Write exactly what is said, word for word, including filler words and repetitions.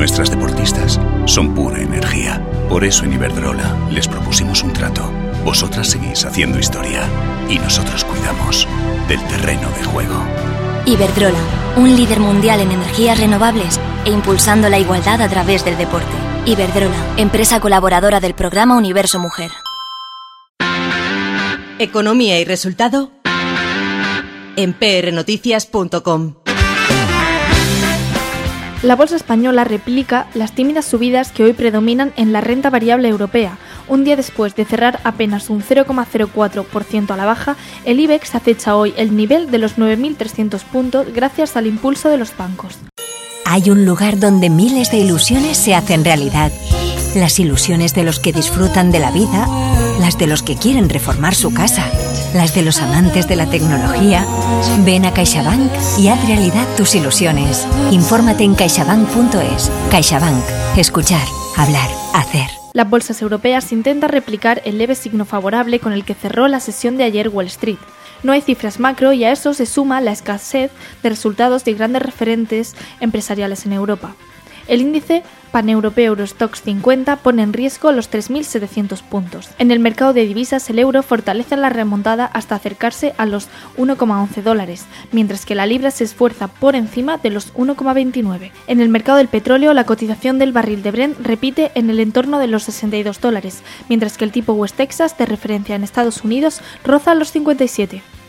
Nuestras deportistas son pura energía. Por eso en Iberdrola les propusimos un trato. Vosotras seguís haciendo historia y nosotros cuidamos del terreno de juego. Iberdrola, un líder mundial en energías renovables e impulsando la igualdad a través del deporte. Iberdrola, empresa colaboradora del programa Universo Mujer. Economía y resultado en p r noticias punto com. La bolsa española replica las tímidas subidas que hoy predominan en la renta variable europea. Un día después de cerrar apenas un cero coma cero cuatro por ciento a la baja, el IBEX acecha hoy el nivel de los nueve mil trescientos puntos gracias al impulso de los bancos. Hay un lugar donde miles de ilusiones se hacen realidad. Las ilusiones de los que disfrutan de la vida, las de los que quieren reformar su casa, las de los amantes de la tecnología. Ven a CaixaBank y haz realidad tus ilusiones. Infórmate en caixabank punto es. CaixaBank. Escuchar, hablar, hacer. Las bolsas europeas intentan replicar el leve signo favorable con el que cerró la sesión de ayer Wall Street. No hay cifras macro y a eso se suma la escasez de resultados de grandes referentes empresariales en Europa. El índice paneuropeo Eurostoxx cincuenta pone en riesgo los tres mil setecientos puntos. En el mercado de divisas, el euro fortalece la remontada hasta acercarse a los uno coma once dólares, mientras que la libra se esfuerza por encima de los uno coma veintinueve. En el mercado del petróleo, la cotización del barril de Brent repite en el entorno de los sesenta y dos dólares, mientras que el tipo West Texas de referencia en Estados Unidos roza los cincuenta y siete.